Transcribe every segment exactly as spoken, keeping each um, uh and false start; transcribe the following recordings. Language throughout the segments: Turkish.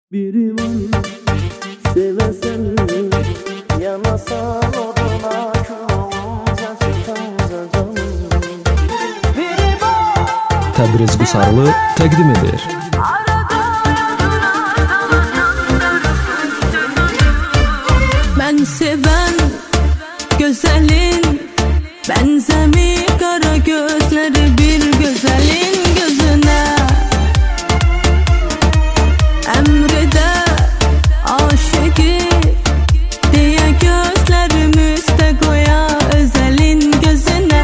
Biri var sevesen, yanasan oduna kül olunca çıkınca canım. Biri var Təbriz Qusarlı təqdim edir. Ben seven güzelin, benzemi kara gözleri bir güzelin gözüne. Emrede aşıkı diye gözlerimizde koya özelin gözüne.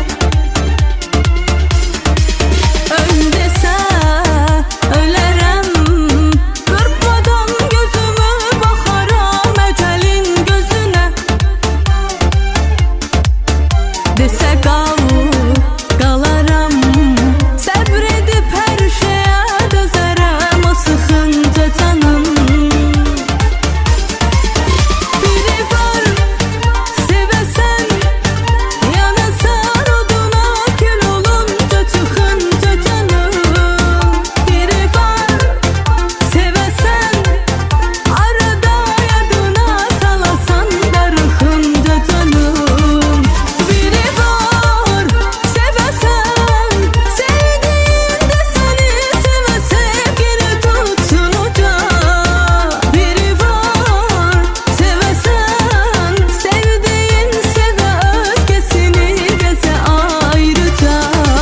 Öl dese ölerem, kırpmadan gözümü bakarım öcelin gözüne. Dese kal, kalaram, sabredip her şeye dözerem o sıkınca canım. Biri var sevesen, yanasan oduna kül olunca çıkınca canım. Biri var sevesen, arada yadına salasan darıkınca canım. Biri var sevesen, sevdiğinde seni seve sevgili tutsun uca. Biri var sevesen, sevdiğin seve özgesini geze ayrıca.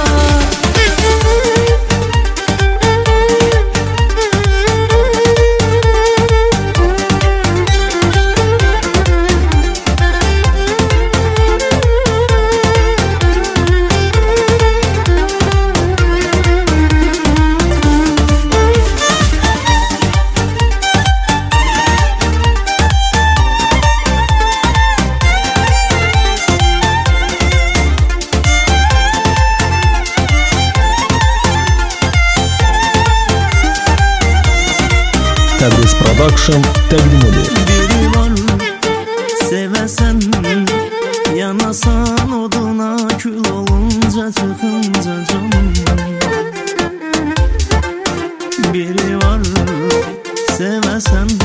Təbriz Production təqdim edir. biri var sevesen, yanasan oduna kül olunca çıkınca canım. Biri var sevesen,